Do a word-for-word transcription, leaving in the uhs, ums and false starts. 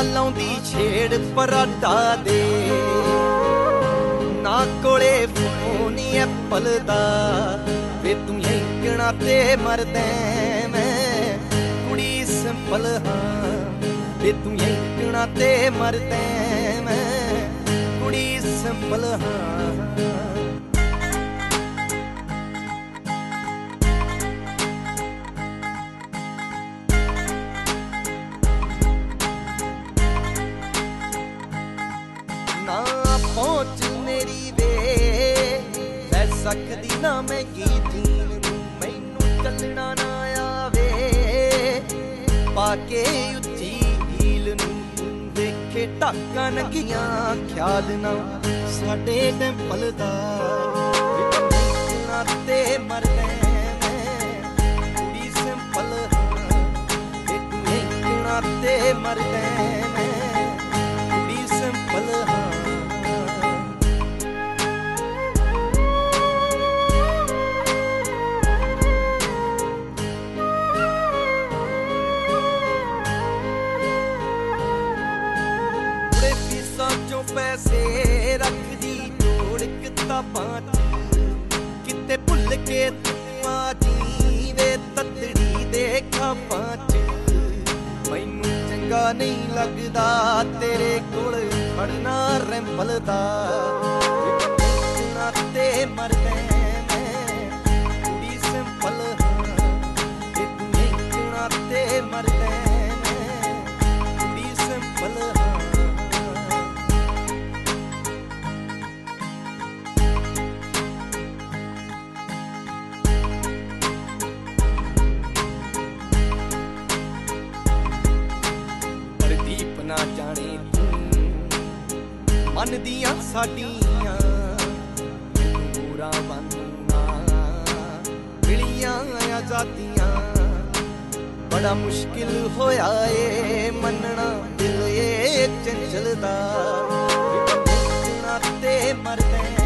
ਲਾਉਂਦੀ ਛੇੜ ਪਰਾਟਾ ਦੇ ਨਾ ਕੋਲੇ ਫੋਨ ਐਪਲ ਦਾ ਵੇ ਤੂੰ ਯੰਕਣਾ ਤੇ ਮਰਦੈ ਮੈਂ ਕੁੜੀ ਸਿੰਪਲ ਹਾਂ ਵੇ ਤੂੰ ਯੰਕਣਾ ਤੇ ਮਰਦੈ ਮੈਂ ਕੁੜੀ ਸਿੰਪਲ ਹਾਂ ना पहुंच मेरी वे लै सकदी ना महंगी जीन मैनू चलना ना आवे पाके उच्ची हील नू देखे ढाकां नंगियां ख्याल ना साडे टैंपल दा ना ते मरदे मैं कुड़ी सिंपल ना ते मरदे मैं कुड़ी सिंपल हाँ पैसे रख दी जोड़ किताबां च किते भुल के तू आ जी वे ततड़ी दे खाबां च मैनू चंगा नहीं लगदा तेरे कोल खड़ना रैंपल दा ना ते मरदे मैं कुड़ी सिंपल हाँ तू ना ते मरदे मैं कुड़ी सिंपल हाँ ना जाने तू मन दियां साडियां पूरा बनना मिलियां आजादियां बड़ा मुश्किल होया ए मनना दिल ए चंचल दा ना ते मरदे